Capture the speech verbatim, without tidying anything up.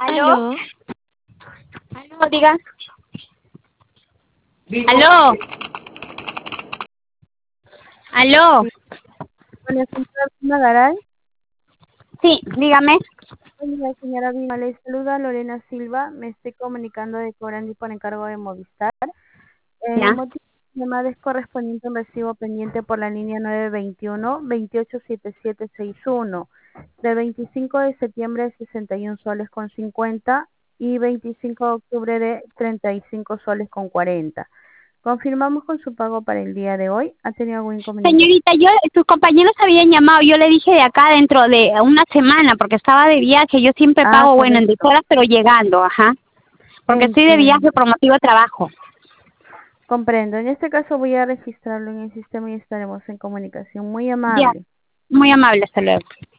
¿Aló? Aló, ¿Aló, diga? ¿Aló? ¿Aló? sí, con la señora Vilma Garay. Sí, dígame. Hola, señora Vilma, le saluda Lorena Silva. Me estoy comunicando de Corandi por encargo de Movistar. El Ya. motivo de la llamada es correspondiente a un recibo pendiente por la línea nueve veintiuno veintiocho setenta y siete sesenta y uno de veinticinco de septiembre de sesenta y uno soles con cincuenta y veinticinco de octubre de treinta y cinco soles con cuarenta. Confirmamos con su pago para el día de hoy. ¿Ha tenido algún inconveniente? Señorita, yo, tus compañeros habían llamado, yo le dije de acá dentro de una semana, porque estaba de viaje, yo siempre Ah, pago, bueno, en diez correcto. horas, pero llegando, ajá. Porque estoy de Entiendo. viaje por motivo de trabajo. Comprendo. En este caso voy a registrarlo en el sistema y estaremos en comunicación. Muy Ya. amable. Muy amable, hasta luego.